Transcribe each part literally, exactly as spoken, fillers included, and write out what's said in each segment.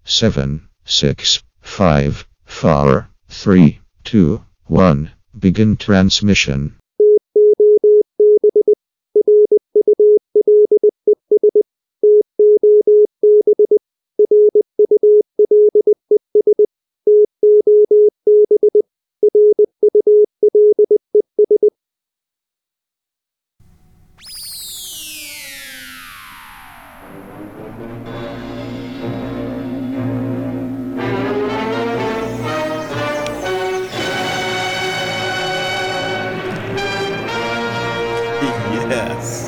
seven, six, five, four, three, two, one. Begin transmission. Yes.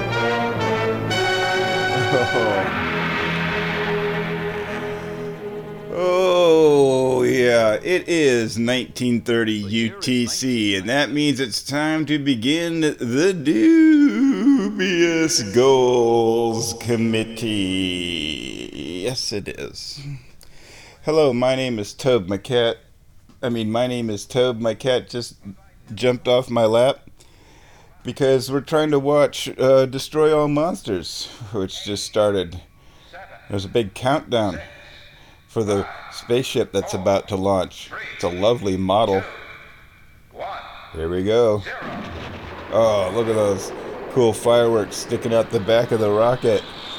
Oh. Oh, yeah. It is nineteen thirty U T C, and that means it's time to begin the Dubious Goals Committee. Yes, it is. Hello, my name is Tobe, my cat. I mean, my name is Tobe. My cat just jumped off my lap. Because we're trying to watch uh, Destroy All Monsters, which just started. There's a big countdown for the spaceship that's about to launch. It's a lovely model. Here we go. Oh, look at those cool fireworks sticking out the back of the rocket.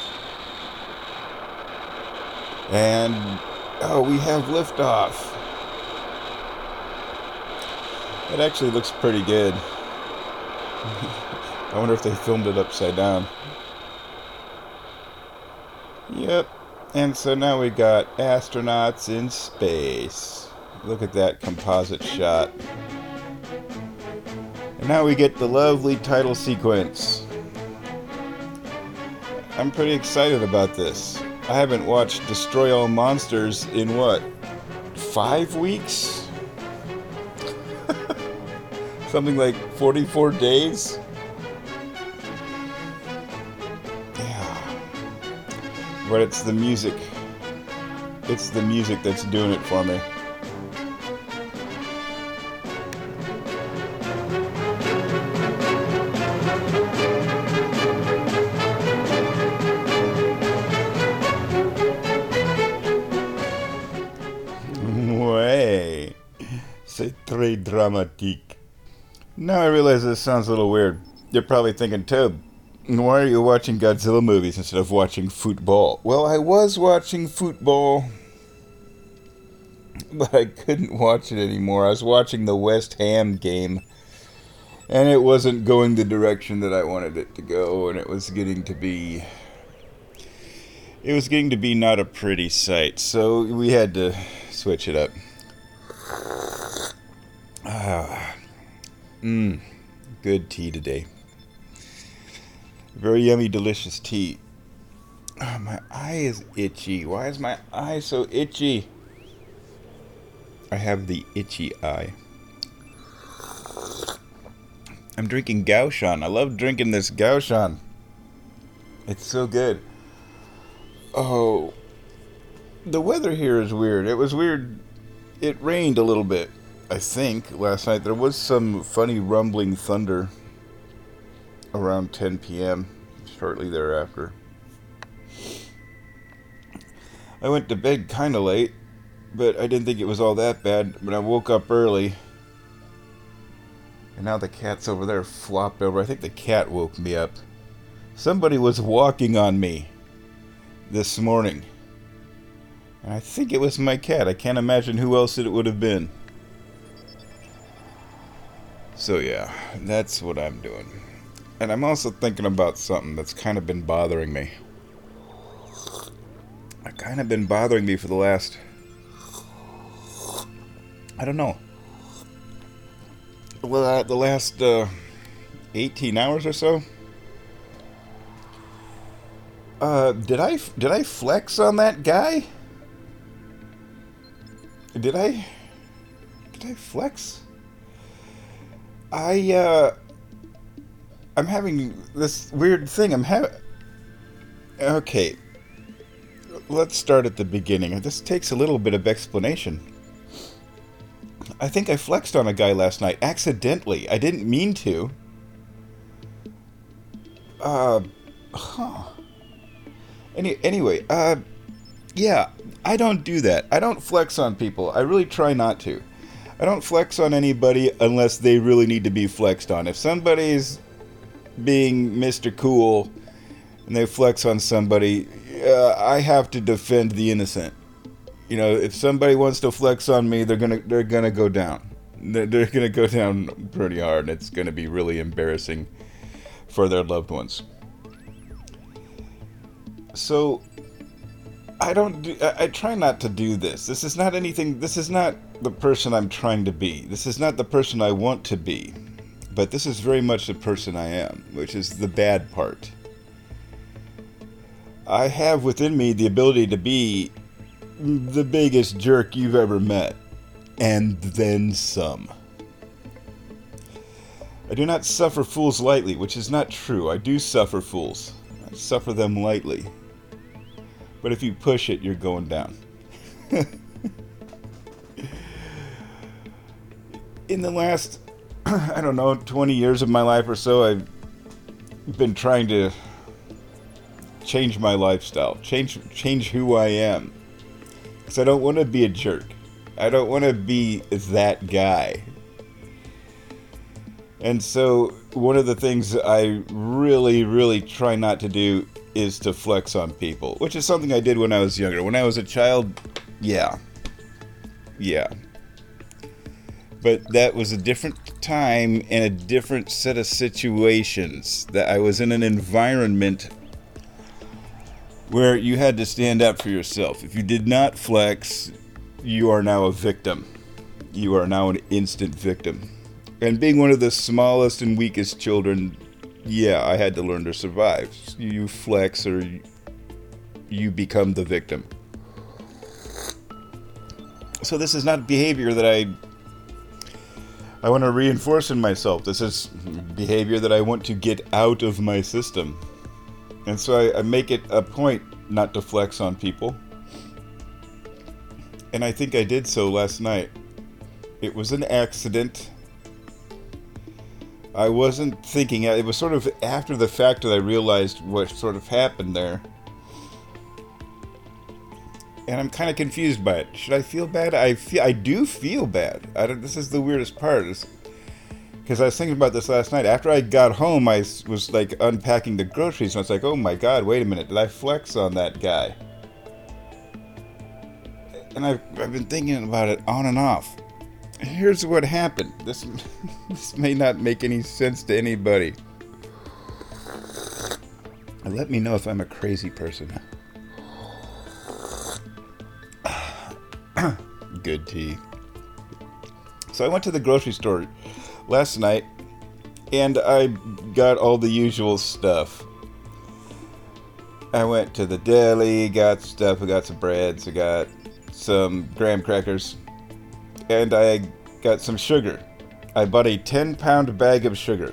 And, oh, we have liftoff. It actually looks pretty good. I wonder if they filmed it upside down. Yep. And so now we got astronauts in space. Look at that composite shot. And now we get the lovely title sequence. I'm pretty excited about this. I haven't watched Destroy All Monsters in what? Five weeks? Something like forty-four days? Yeah. But it's the music. It's the music that's doing it for me. Ouais. C'est très dramatique. Now I realize this sounds a little weird. You're probably thinking, Tobe, why are you watching Godzilla movies instead of watching football? Well, I was watching football, but I couldn't watch it anymore. I was watching the West Ham game, and it wasn't going the direction that I wanted it to go, and it was getting to be... It was getting to be not a pretty sight, so we had to switch it up. Ah... Mmm, good tea today. Very yummy, delicious tea. Oh, my eye is itchy. Why is my eye so itchy? I have the itchy eye. I'm drinking Gaoshan. I love drinking this Gaoshan. It's so good. Oh, the weather here is weird. It was weird. It rained a little bit. I think last night there was some funny rumbling thunder around ten p.m. shortly thereafter. I went to bed kind of late, but I didn't think it was all that bad. But I woke up early, and now the cat's over there flopped over. I think the cat woke me up. Somebody was walking on me this morning, and I think it was my cat. I can't imagine who else it would have been. So yeah, that's what I'm doing. And I'm also thinking about something that's kind of been bothering me. It's kind of been bothering me for the last... I don't know. Well, uh, the last uh, eighteen hours or so. Uh, did I did I flex on that guy? Did I? Did I flex? I, uh, I'm having this weird thing. I'm having... Okay. Let's start at the beginning. This takes a little bit of explanation. I think I flexed on a guy last night. Accidentally. I didn't mean to. Uh, huh. Any, anyway, uh, Yeah, I don't do that. I don't flex on people. I really try not to. I don't flex on anybody unless they really need to be flexed on. If somebody's being Mister Cool and they flex on somebody, uh, I have to defend the innocent. You know, if somebody wants to flex on me, they're gonna they're gonna go down. They're, they're gonna go down pretty hard, and it's gonna be really embarrassing for their loved ones. So I don't do, I, I try not to do this. This is not anything, this is not the person I'm trying to be. This is not the person I want to be. But this is very much the person I am, which is the bad part. I have within me the ability to be the biggest jerk you've ever met. And then some. I do not suffer fools lightly, which is not true. I do suffer fools. I suffer them lightly. But if you push it, you're going down. In the last, I don't know, twenty years of my life or so, I've been trying to change my lifestyle, change change who I am. Because I don't want to be a jerk. I don't want to be that guy. And so, one of the things I really, really try not to do is to flex on people, which is something I did when I was younger. When I was a child, yeah. Yeah. But that was a different time and a different set of situations. That I was in an environment where you had to stand up for yourself. If you did not flex, you are now a victim. You are now an instant victim. And being one of the smallest and weakest children, yeah, I had to learn to survive. You flex or you become the victim. So this is not behavior that I I want to reinforce in myself. This is behavior that I want to get out of my system. And so I, I make it a point not to flex on people. And I think I did so last night. It was an accident. I wasn't thinking, it was sort of after the fact that I realized what sort of happened there. And I'm kind of confused by it. Should I feel bad? I feel, I do feel bad. I don't, this is the weirdest part. Because I was thinking about this last night. After I got home, I was like unpacking the groceries. And I was like, oh my God, wait a minute. Did I flex on that guy? And I've, I've been thinking about it on and off. Here's what happened. This, this may not make any sense to anybody. Let me know if I'm a crazy person. Good tea. So I went to the grocery store last night and I got all the usual stuff. I went to the deli, got stuff, I got some breads, I got some graham crackers, and I got some sugar. I bought a ten pound bag of sugar.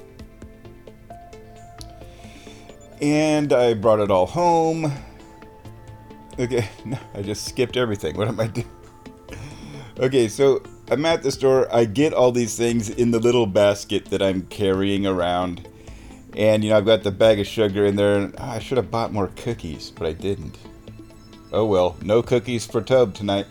And I brought it all home. Okay, no, I just skipped everything. What am I doing? Okay, so I'm at the store. I get all these things in the little basket that I'm carrying around. And, you know, I've got the bag of sugar in there. And, oh, I should have bought more cookies, but I didn't. Oh well, no cookies for Tub tonight.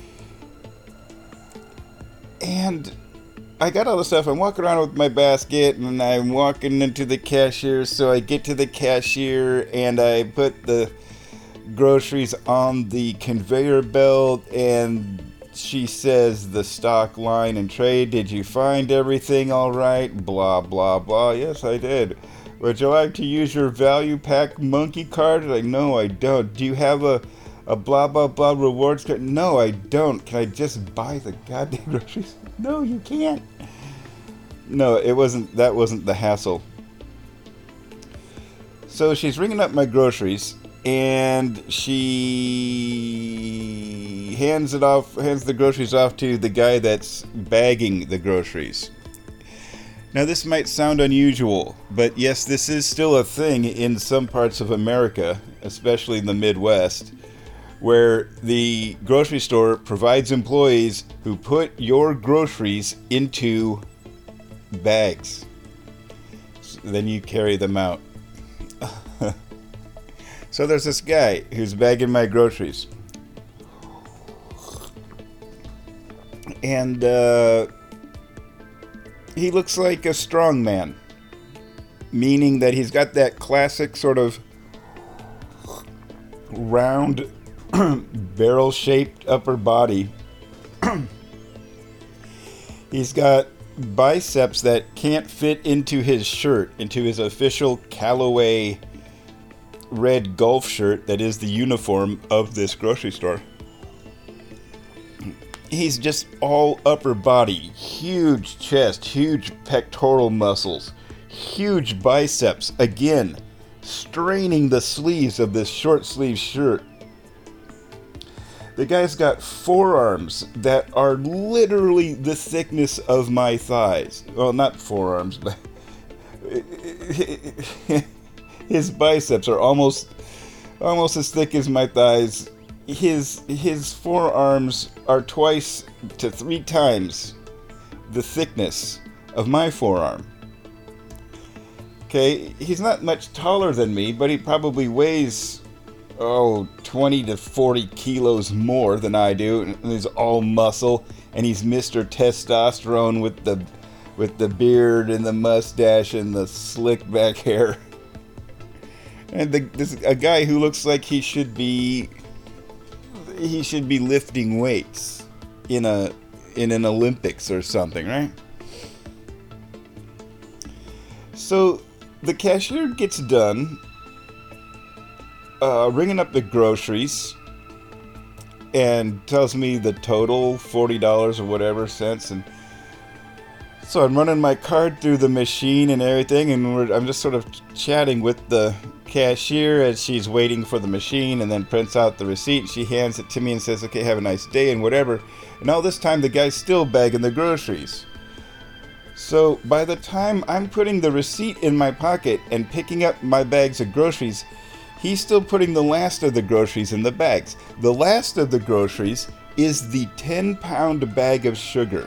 And I got all the stuff. I'm walking around with my basket, and I'm walking into the cashier. So I get to the cashier, and I put the groceries on the conveyor belt, and she says, the stock line and trade, did you find everything all right? Blah, blah, blah. Yes, I did. Would you like to use your value pack monkey card? Like, no, I don't. Do you have a, a blah, blah, blah rewards card? No, I don't. Can I just buy the goddamn groceries? No, you can't. No, it wasn't, that wasn't the hassle. So she's ringing up my groceries, and she hands it off, hands the groceries off to the guy that's bagging the groceries. Now, this might sound unusual, but yes, this is still a thing in some parts of America, especially in the Midwest, where the grocery store provides employees who put your groceries into bags. So then you carry them out. So there's this guy who's bagging my groceries. And uh, he looks like a strong man. Meaning that he's got that classic sort of round, barrel-shaped upper body. He's got biceps that can't fit into his shirt, into his official Callaway red golf shirt that is the uniform of this grocery store. He's just all upper body, huge chest, huge pectoral muscles, huge biceps, again, straining the sleeves of this short sleeve shirt. The guy's got forearms that are literally the thickness of my thighs. Well, not forearms, but his biceps are almost almost as thick as my thighs. His his forearms are twice to three times the thickness of my forearm. Okay, he's not much taller than me, but he probably weighs oh, twenty to forty kilos more than I do, and he's all muscle, and he's Mister Testosterone with the with the beard and the mustache and the slick back hair. And the, this a guy who looks like he should be he should be lifting weights in a in an Olympics or something, right? So the cashier gets done Uh, ringing up the groceries and tells me the total, forty dollars or whatever cents, and so I'm running my card through the machine and everything, and we're, I'm just sort of chatting with the cashier as she's waiting for the machine, and then prints out the receipt. She hands it to me and says, okay, have a nice day and whatever. And all this time the guy's still bagging the groceries. So by the time I'm putting the receipt in my pocket and picking up my bags of groceries, he's still putting the last of the groceries in the bags. The last of the groceries is the ten pound bag of sugar.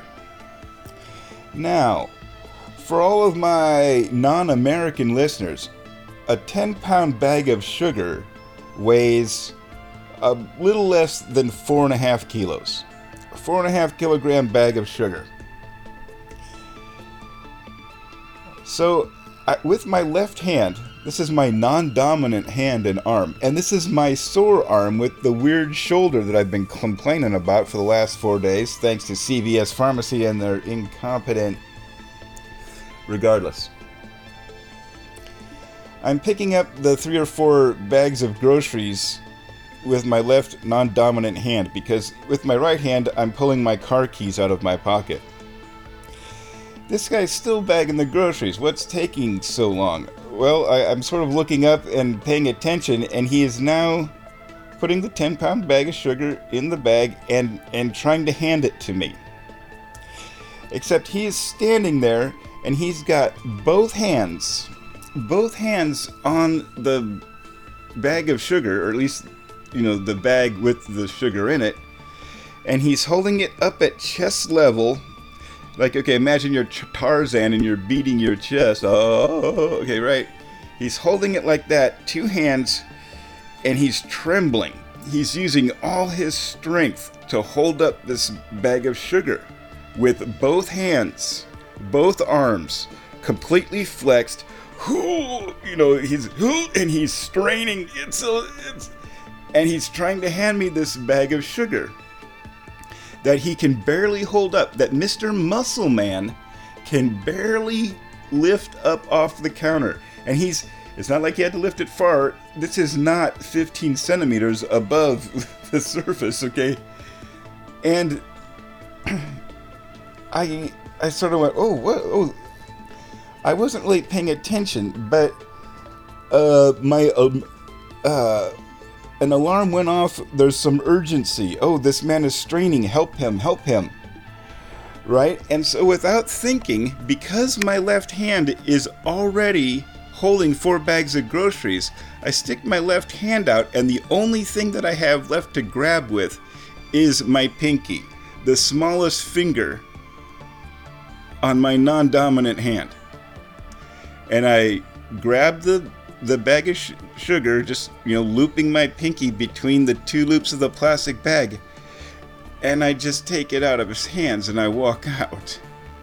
Now, for all of my non-American listeners, a ten pound bag of sugar weighs a little less than four and a half kilos. A four and a half kilogram bag of sugar. So, I, with my left hand, this is my non-dominant hand and arm, and this is my sore arm with the weird shoulder that I've been complaining about for the last four days, thanks to C V S Pharmacy and their incompetent... Regardless. I'm picking up the three or four bags of groceries with my left non-dominant hand, because with my right hand, I'm pulling my car keys out of my pocket. This guy's still bagging the groceries. What's taking so long? Well, I, I'm sort of looking up and paying attention, and he is now putting the ten pound bag of sugar in the bag and, and trying to hand it to me. Except he is standing there, and he's got both hands, both hands on the bag of sugar, or at least, you know, the bag with the sugar in it, and he's holding it up at chest level. Like, okay, imagine you're Tarzan and you're beating your chest. Oh, okay, right. He's holding it like that, two hands, and he's trembling. He's using all his strength to hold up this bag of sugar with both hands, both arms, completely flexed. You know, he's and he's straining. It's, it's and he's trying to hand me this bag of sugar that he can barely hold up, that Mister Muscle Man can barely lift up off the counter. And he's, it's not like he had to lift it far. This is not fifteen centimeters above the surface, okay? And I I sort of went, oh, what? Oh, I wasn't really paying attention, but uh, my um, uh, an alarm went off. There's some urgency. Oh, this man is straining. Help him, help him. Right? And so without thinking, because my left hand is already holding four bags of groceries, I stick my left hand out, and the only thing that I have left to grab with is my pinky, the smallest finger on my non-dominant hand. And I grab the the bag of sh- sugar, just, you know, looping my pinky between the two loops of the plastic bag. And I just take it out of his hands and I walk out.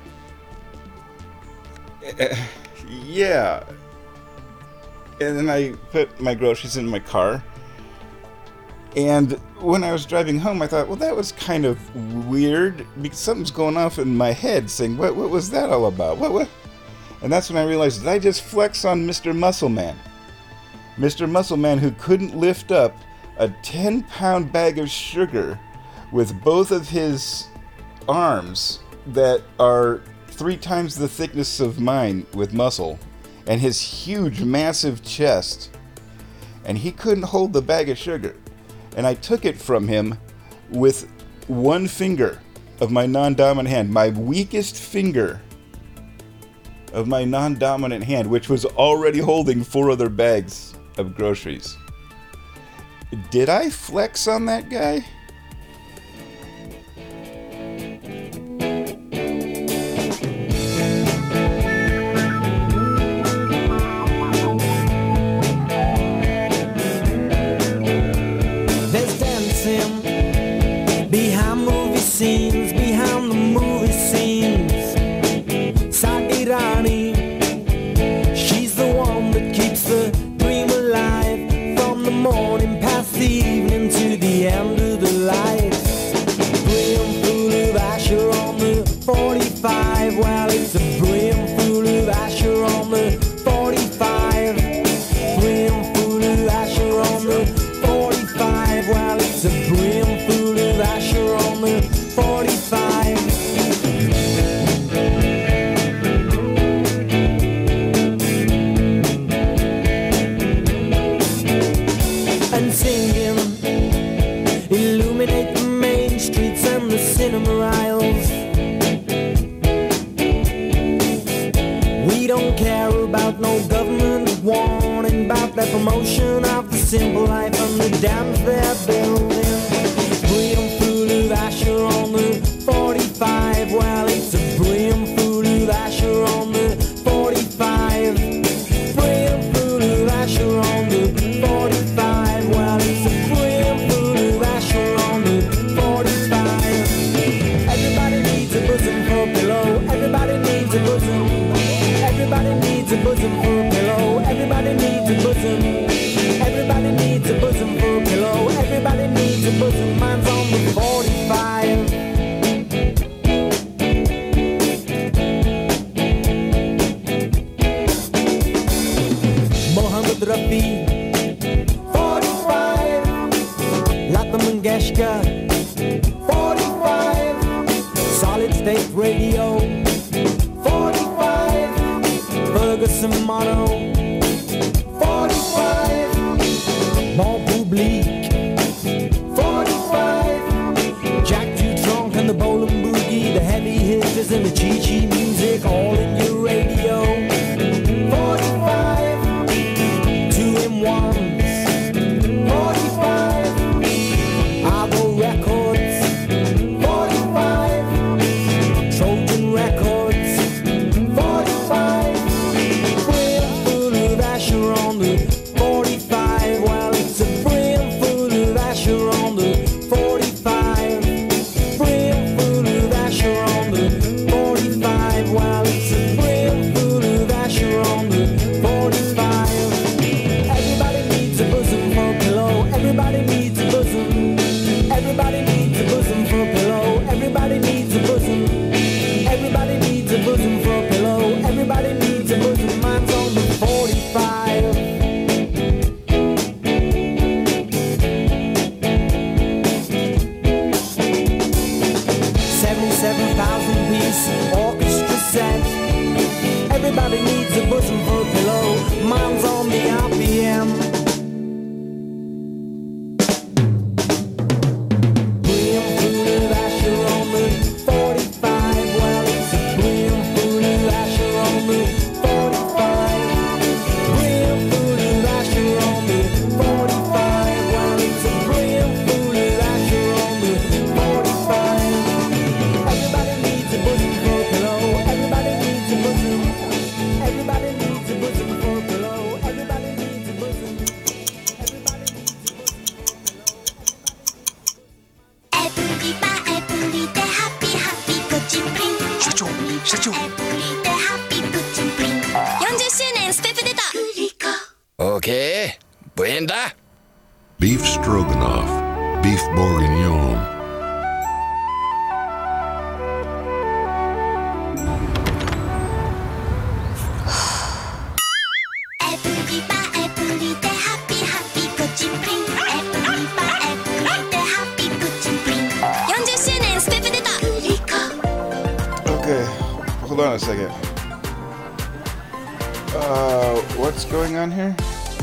Uh, yeah. And then I put my groceries in my car. And when I was driving home, I thought, well, that was kind of weird, because something's going off in my head saying, what, what was that all about? What, what? And that's when I realized, did I just flex on Mister Muscle Man? Mister Muscle Man, who couldn't lift up a ten pound bag of sugar with both of his arms that are three times the thickness of mine with muscle, and his huge, massive chest. And he couldn't hold the bag of sugar. And I took it from him with one finger of my non-dominant hand, my weakest finger of my non-dominant hand, which was already holding four other bags of groceries. Did I flex on that guy? Scenes behind the movie scenes. Sagirani, she's the one that keeps the dream alive, from the morning past the evening to the end of the light. Brimful of Asher on the forty-five. Well, it's a brimful of Asher on the forty-five. Brimful of Asher on the forty-five. Well, it's a brimful of Asher on the forty-five. And singing, illuminate the main streets and the cinema aisles. We don't care about no government warning about the promotion of the simple life and the dams they're building. Brimful of Asher on the forty-five. Well, it's a brimful of Asher on the forty-five. Brimful of Asher on the forty-five. Well, it's a brimful of Asher on the forty-five. Everybody needs a bosom for a pillow. Everybody needs a bosom. Everybody needs a bosom for a pillow. Everybody needs a bosom. Everybody needs a bosom for a pillow. Everybody needs a bosom. Mine's on the forty-five. Mohammed Rafi, forty-five. Lata Mangeshkar, forty-five. Solid State Radio, forty-five. Ferguson Mono, forty-five. Bon Public, forty-five. Jack Dutronc and the Bowling Boogie, the heavy hitters and the Chi-Chi music, all in your radio. forty-five. Two in ones, forty-five. Avo Records, forty-five. Trojan Records, forty-five. Brimful of Asher on the forty-five. Well, it's a brimful of Asher on the forty-five. Brimful of Asher on the forty-five. Well, it's a brimful of Asher on the forty-five. Everybody needs a bosom for a pillow. Everybody needs a bosom. Everybody needs a bosom for a pillow. Everybody needs a bosom. Everybody needs a bosom for a pillow. Everybody needs a bosom. Mine's on the forty-five. seventy-seven thousand piece orchestra set. Everybody needs a bosom for a pillow. Mine's on the R P M. 社長。 エブリデハッピープッチンプリン。よんじゅっしゅうねんスペプ出た。グリコ。 Okay, Brenda. Beef stroganoff, beef bourguignon. Every bar, every day, happy, happy, coaching bring. Every bar, every day, happy, coaching bring. よんじゅっしゅうねんスペプ出た。グリコ。 Okay, hold on a second. Uh, what's going on here?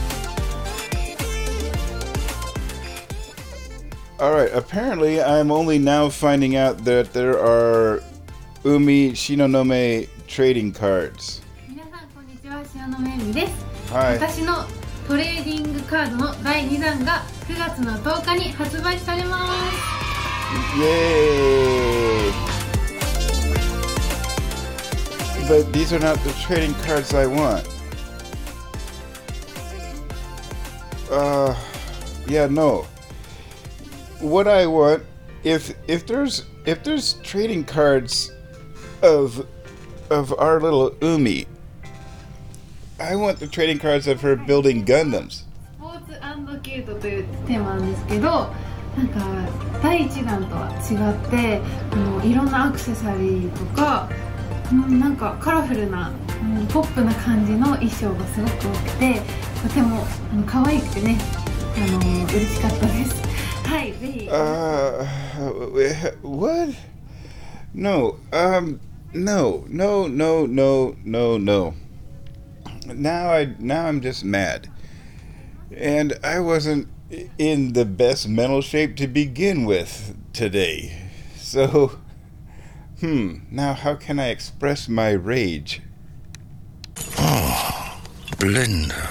Alright, apparently I'm only now finding out that there are Umi Shinonome trading cards. 皆さんこんにちは、塩野めみです。 はい。 私のトレーディングカードのだいにだんがくがつのとおかに発売されます。 Yay! But these are not the trading cards I want. Uh, yeah, no. What I want, if if there's if there's trading cards of of our little Umi, I want the trading cards of her building Gundams. スポーツ&キュートというテーマなんですけど、なんかだいいちだんとは違ってあのいろんなアクセサリーとか、うん、なんかカラフルな、うん、ポップな感じの衣装がすごく多くて、とてもあの可愛くてね、あの嬉しかったです。はい、ぜひ。 Uh, what? No, um, no, no, no, no, no, no. Now I now I'm just mad, and I wasn't in the best mental shape to begin with today. So, hmm. Now how can I express my rage? Oh, Blender.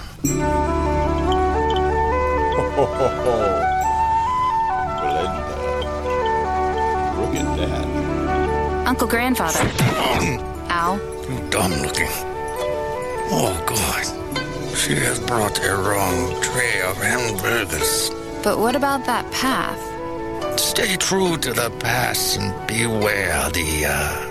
Look at that. Uncle Grandfather. Ow. You dumb looking. Oh, God. She has brought a wrong tray of hamburgers. But what about that path? Stay true to the past and beware the, uh...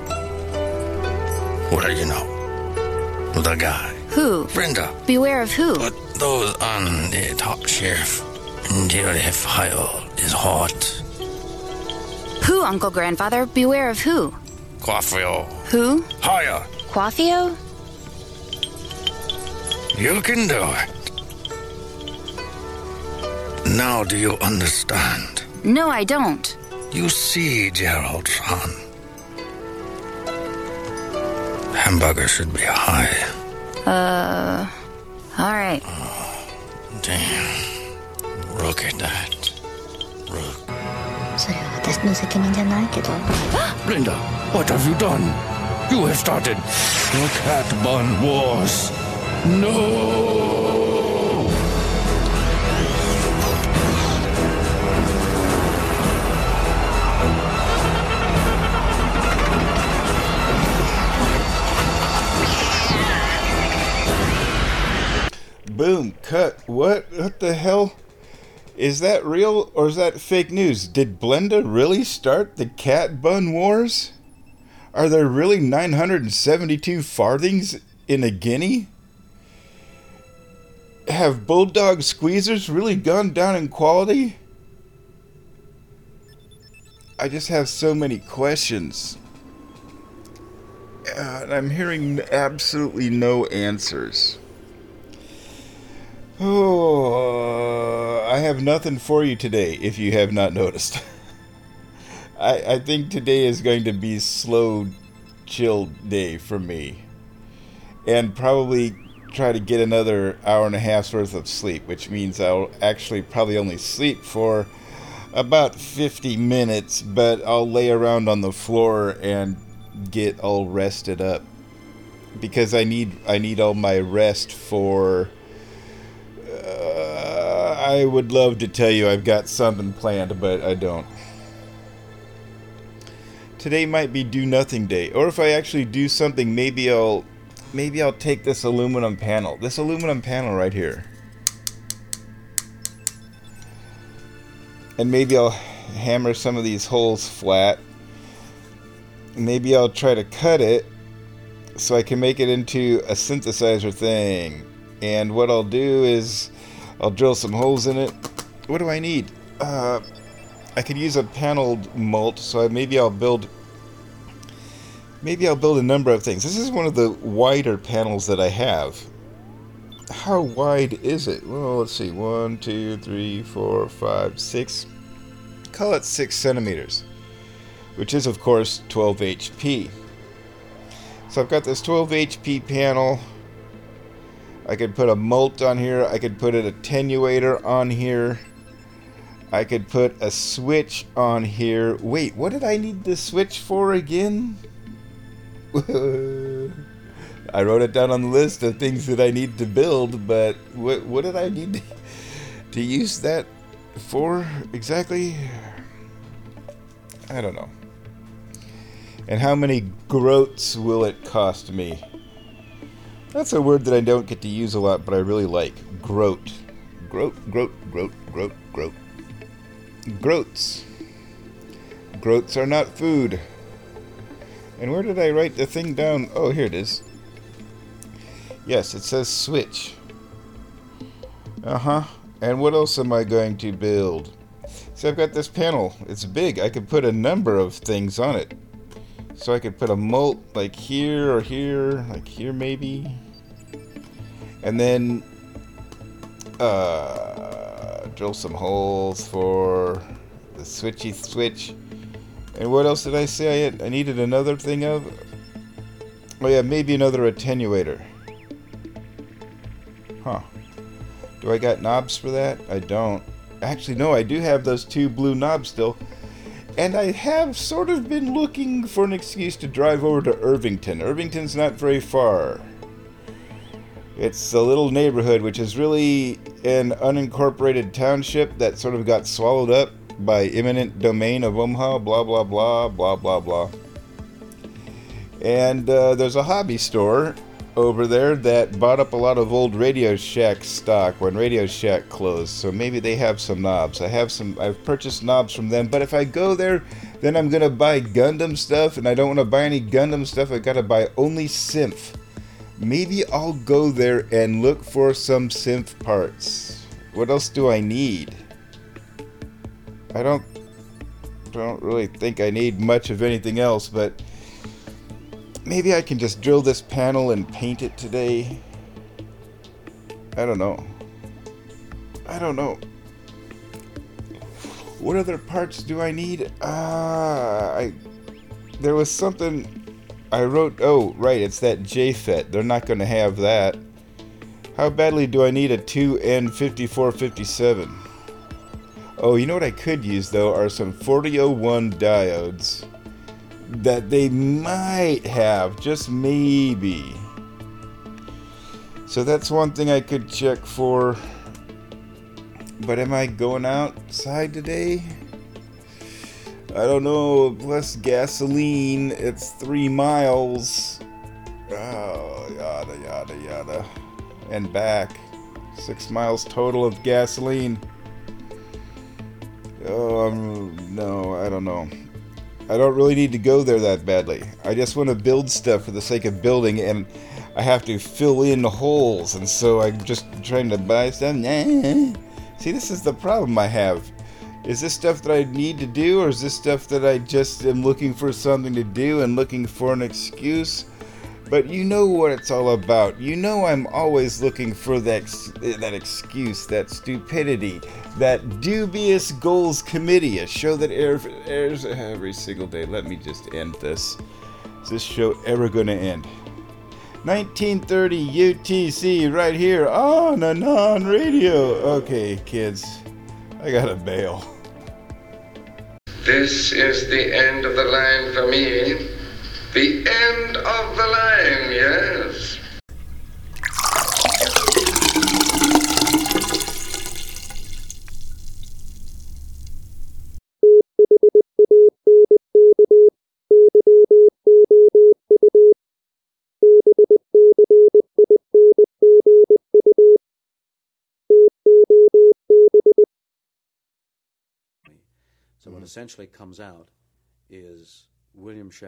what do you know? The guy. Who? Brenda. Beware of who? Put those on the top shelf until the file is hot. Who, Uncle Grandfather? Beware of who? Quaffio. Who? Higher. Quaffio? You can do it. Now do you understand? No, I don't. You see, Gerald son. Hamburger should be high. Uh... Alright. Oh, damn. Look at that. Look. それは私の責任じゃないけど。 Brenda, what have you done? You have started the cat bun wars. No! Boom, cut. What? What the hell? Is that real or is that fake news? Did Blenda really start the cat bun wars? Are there really nine hundred seventy-two farthings in a guinea? Have bulldog squeezers really gone down in quality? I just have so many questions. Uh, and I'm hearing absolutely no answers. Oh, I have nothing for you today, if you have not noticed. I, I think today is going to be a slow, chill day for me. And probably try to get another hour and a half's worth of sleep, which means I'll actually probably only sleep for about fifty minutes, but I'll lay around on the floor and get all rested up. Because I need, I need all my rest for... I would love to tell you I've got something planned, but I don't. Today might be do nothing day, or if I actually do something, maybe I'll maybe I'll take this aluminum panel. This aluminum panel right here. And maybe I'll hammer some of these holes flat maybe I'll try to cut it so I can make it into a synthesizer thing. And what I'll do is I'll drill some holes in it. What do I need? Uh, I could use a paneled mult, so maybe I'll build maybe I'll build a number of things. This is one of the wider panels that I have. How wide is it? Well, let's see. One, two, three, four, five, six. Call it six centimeters, which is, of course, twelve H P. So I've got this twelve H P panel. I could put a mult on here. I could put an attenuator on here. I could put a switch on here. Wait, what did I need the switch for again? I wrote it down on the list of things that I need to build, but what what did I need to, to use that for exactly? I don't know. And how many groats will it cost me? That's a word that I don't get to use a lot, but I really like. Groat. Groat, groat, groat, groat, groat. Groats. Groats are not food. And where did I write the thing down? Oh, here it is. Yes, it says switch. Uh-huh. And what else am I going to build? See, I've got this panel. It's big. I could put a number of things on it. So I could put a mult like here or here, like here maybe. And then uh, drill some holes for the switchy switch. And what else did I say I had? I needed another thing of? Oh yeah, maybe another attenuator. Huh. Do I got knobs for that? I don't. Actually, no, I do have those two blue knobs still. And I have sort of been looking for an excuse to drive over to Irvington. Irvington's not very far. It's a little neighborhood which is really an unincorporated township that sort of got swallowed up by eminent domain of Omaha, blah, blah, blah, blah, blah, blah. And uh, there's a hobby store over there that bought up a lot of old Radio Shack stock when Radio Shack closed, so maybe they have some knobs. I have some, I've purchased knobs from them, but if I go there, then I'm gonna buy Gundam stuff, and I don't want to buy any Gundam stuff. I gotta buy only synth. Maybe I'll go there and look for some synth parts. What else do I need? I don't, don't really think I need much of anything else, but maybe I can just drill this panel and paint it today. I don't know. I don't know. What other parts do I need? Ah, uh, I. There was something I wrote. Oh, right, it's that J F E T. They're not going to have that. How badly do I need a two N fifty-four fifty-seven? Oh, you know what I could use though are some forty oh one diodes that they might have, just maybe. So that's one thing I could check for. But am I going outside today? I don't know. Plus gasoline, it's three miles. Oh, yada, yada, yada. And back. Six miles total of gasoline. Oh, um, no, I don't know. I don't really need to go there that badly. I just want to build stuff for the sake of building, and I have to fill in holes, and so I'm just trying to buy stuff. See, this is the problem I have. Is this stuff that I need to do, or is this stuff that I just am looking for something to do and looking for an excuse? But you know what it's all about. You know I'm always looking for that, that excuse, that stupidity, that dubious goals committee, a show that airs, airs every single day. Let me just end this. Is this show ever going to end? nineteen thirty U T C right here on Anon Radio. Okay, kids, I gotta bail. This is the end of the line for me. The end of the line, yes. So what essentially comes out is William Shatner